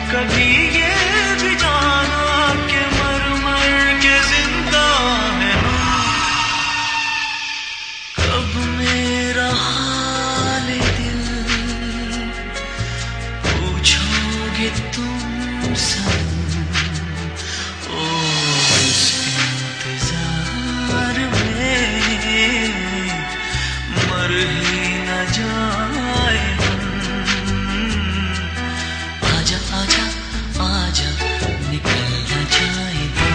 कभी ये भी जाना कि मर मर के जिंदा है हम। कब मेरा हाल दिल पूछोगे तुम सब, ओ इस इंतजार में मर ही न जाए हम। आजा आजा आजा निकल न जाए हम।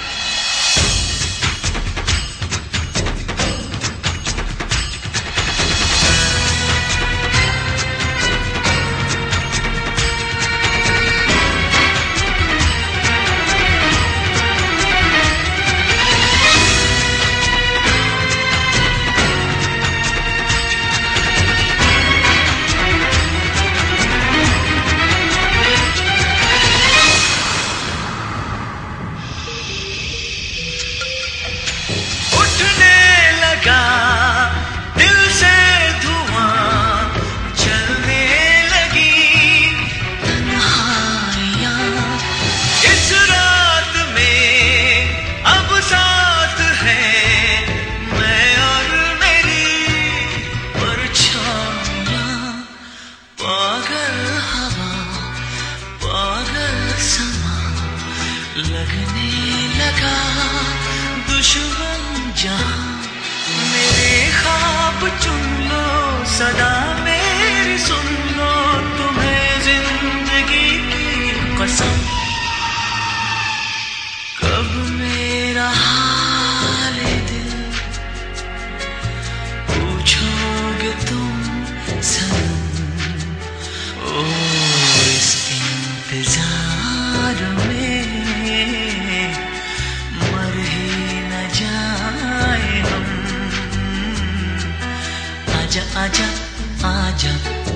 दिल से धुआं चलने लगी तन्हाइयां, इस रात में अब साथ है मैं और मेरी परछाइयां। पागल हवा पागल समा लगने लगा दुश्मन जहां। मेरे ख्वाब चुन लो सदा मेरी सुन लो, तुम्हें जिंदगी की कसम। कब मेरा हाल दिल पूछोगे तुम सनम, ओ इस इंतजार में मर ही न जाए हम। आजा आजा आजा